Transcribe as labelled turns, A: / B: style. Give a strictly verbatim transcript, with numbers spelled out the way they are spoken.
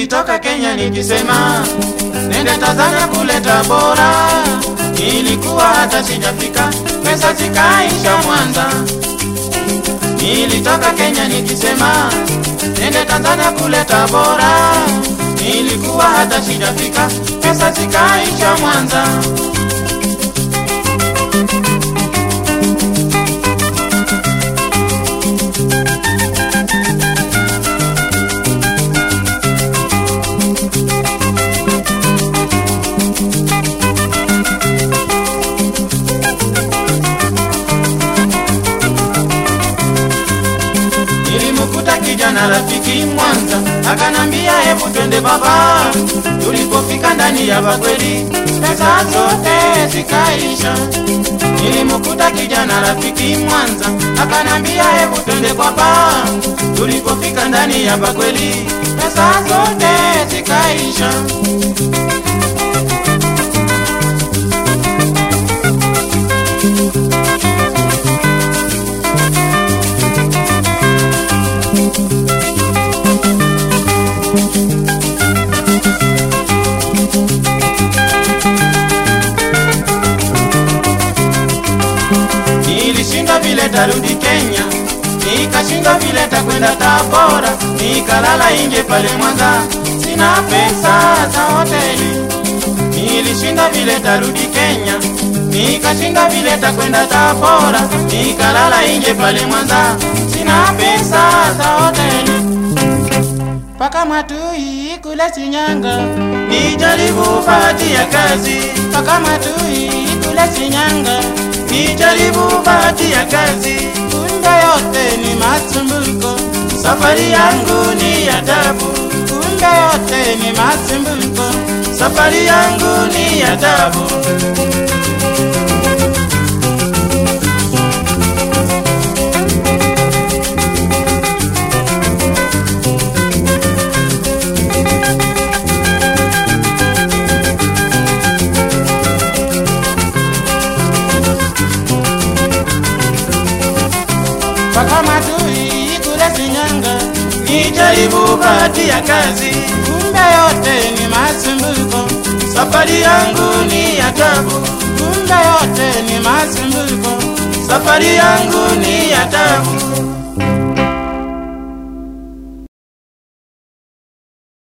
A: Nilitoka Kenya nikisema nende Tanzania kuleta bora, nilikuwa hata sijafika, pesa zikaisha Mwanza. Nilitoka Kenya nikisema nende Tanzania kuleta bora, nilikuwa hata sijafika, pesa zikaisha Mwanza. Nilimkuta kijana rafiki Mwanza, akanambia hebu twende baba. Tulipofika ndani ya bakweli, pesa zote zikaisha. Nilimkuta kijana rafiki Mwanza, akanambia hebu twende baba. Tulipofika ndani ya bakweli, pesa zote zikaisha. Nilishinda vile tarudi Kenya, nikashinda vile takwenda Tabora, nikalala inje pale Mwanza, sina pesa za hoteli. Nilishinda vile tarudi Kenya, nikashinda vile takwenda Tabora, nikalala inje pale Mwanza, sina pesa za hoteli. Paka Matui kule Shinyanga, nijaribu bahati ya kazi. Paka Matui kule Shinyanga, nijaribu bahati ya kazi. Kumbe yote ni masumbuko, safari yangu ni ya tabu. Kumbe yote ni masumbuko, safari yangu ni ya tabu. Paka Matui kule Shinyanga, nijaribu bahati ya kazi. Kumbe yote ni masumbuko, safari yangu ni ya tabu. Kumbe yote ni masumbuko, safari yangu ni ya tabu.